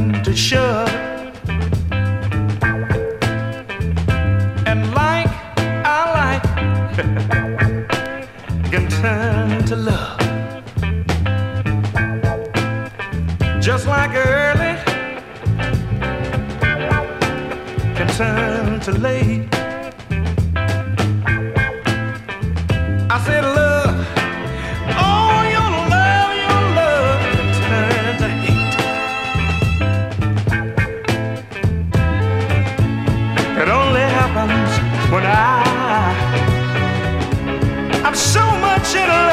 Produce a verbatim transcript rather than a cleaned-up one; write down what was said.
turn to shove. And like I like can turn to love. Just like early can turn to late. I said love, oh your love, your love can turn to hate. It only happens when I I'm so much in love.